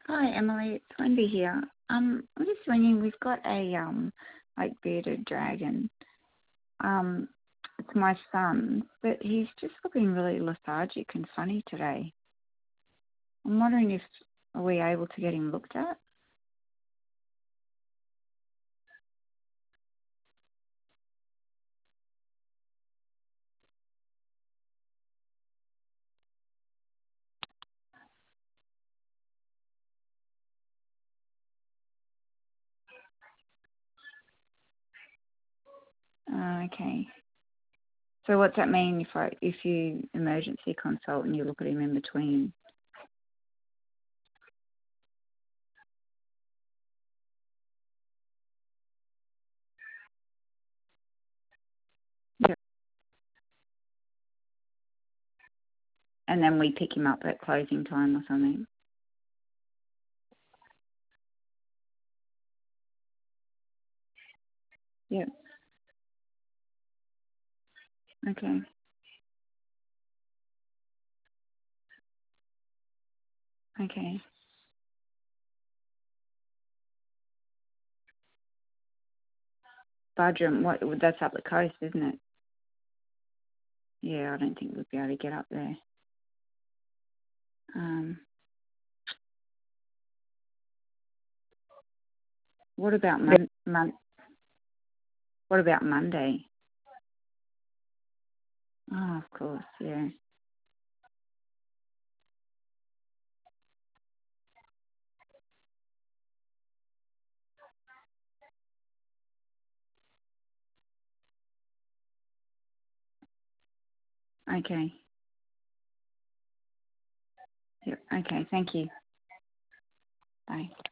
Hi, Emily. It's Wendy here. I'm just ringing. We've got a like bearded dragon. Um, it's my son, but he's just looking really lethargic and funny today. I'm wondering if are we able to get him looked at? Okay. So what's that mean if you emergency consult and you look at him in between? Yep. And then we pick him up at closing time or something? Yep. Okay. Okay. Budrum, that's up the coast, isn't it? Yeah, I don't think we'd be able to get up there. Um, what about What about Monday? Oh, of course, yeah. Okay. Yep. Okay, thank you. Bye.